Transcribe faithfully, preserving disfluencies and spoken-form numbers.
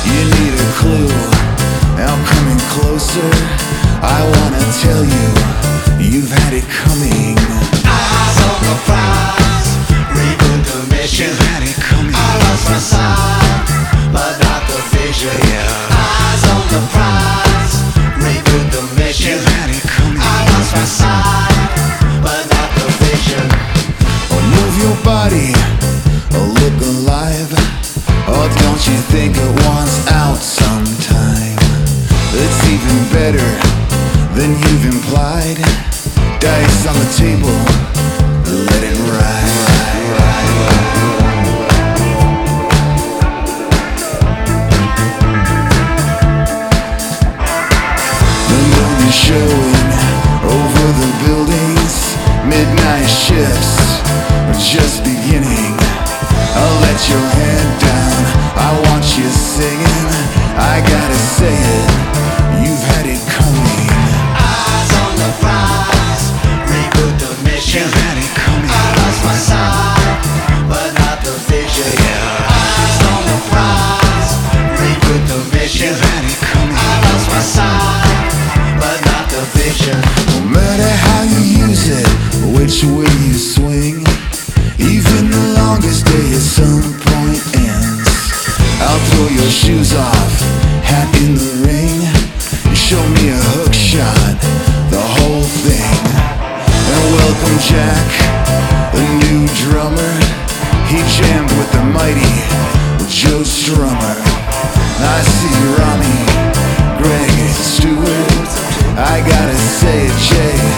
You need a clue, I'm coming closer. I wanna tell you, you've had it coming. Eyes on the prize, reboot the mission. You've had it coming. I lost my sight, but not the vision. Yeah. Eyes on the prize, reboot the mission. You've had it coming. I lost my sight, but not the vision. Oh, move your body, oh, look alive. Oh, don't you think it wants out sometime? It's even better than you've implied. Dice on the table, let it ride. The moon is showing over the buildings. Midnight shifts are just beginning. I'll let your head down, I want you singing. I gotta say it, you've had it coming. Eyes on the prize, reboot the mission. You've had it coming. I lost my sight, but not the vision. Yeah. Eyes on the prize, reboot the mission. You've had it coming. I lost my sight, but not the vision. No matter how you use it, which way you swing, even the longest day at some point ends. I'll throw your shoes off, hat in the ring. You show me a hook shot, the whole thing. And welcome Jack, the new drummer. He jammed with the mighty Joe Strummer. I see Ronnie, Greg, Stewart. I gotta say it, Jay,